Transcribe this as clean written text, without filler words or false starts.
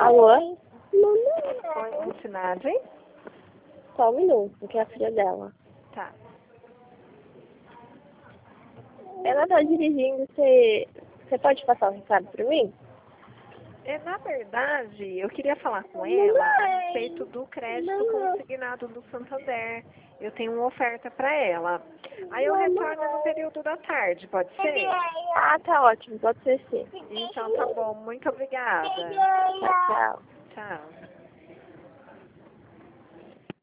Alô? Oi, Ensinagem? Só um minuto, que é a filha dela. Tá. Ela tá dirigindo, você pode passar o recado pra mim? Na verdade, eu queria falar com ela a respeito do crédito consignado do Santander. Eu tenho uma oferta para ela. Aí eu retorno no período da tarde, pode ser? Ah, tá ótimo, pode ser sim. Então tá bom, muito obrigada. Tchau. Tchau.